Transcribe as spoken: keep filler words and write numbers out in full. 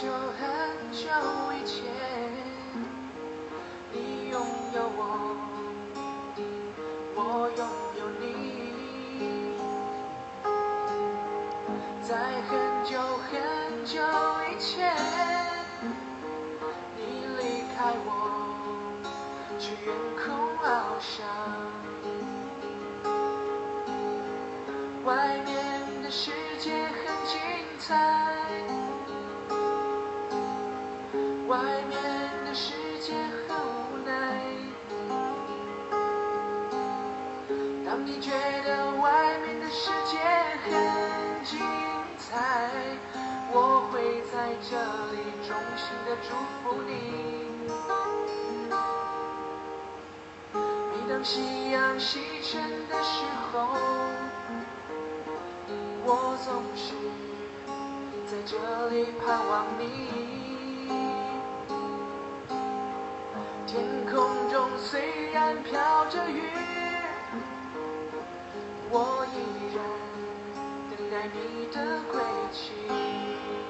久很久以前，你拥有我，我拥有你。在很久很久以前，你离开我，去远空翱翔。外面的世界很精彩，外面的世界很无奈。当你觉得外面的世界很精彩，我会在这里衷心的祝福你。每当夕阳西沉的时候，我总是在这里盼望你。天空中虽然飘着雨，我依然等待你的归期。